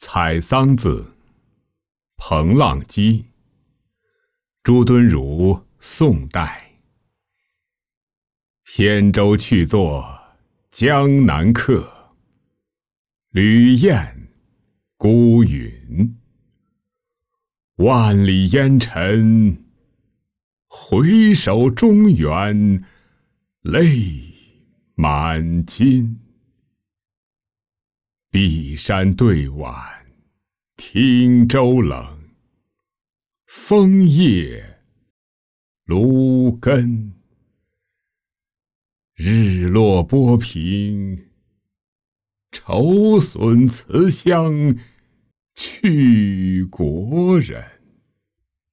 采桑子，彭浪基。朱敦儒，宋代。扁舟去作江南客，旅雁孤云。万里烟尘，回首中原泪满襟。碧山对晚汀洲冷，枫叶芦根。日落波平，愁损慈乡去国人。